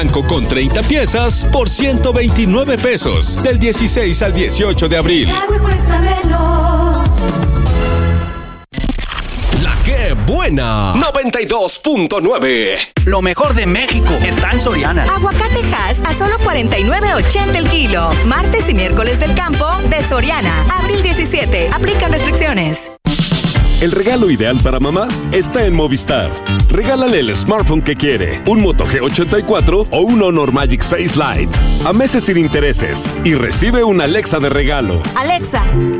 blanco con 30 piezas por 129 pesos. Del 16 al 18 de abril. La que buena. 92.9. Lo mejor de México está en Soriana. Aguacate Hass a solo $49.80 el kilo. Martes y miércoles del campo de Soriana. Abril 17. Aplican restricciones. El regalo ideal para mamá está en Movistar. Regálale el smartphone que quiere, un Moto G84 o un Honor Magic 6 Lite. A meses sin intereses y recibe una Alexa de regalo. Alexa,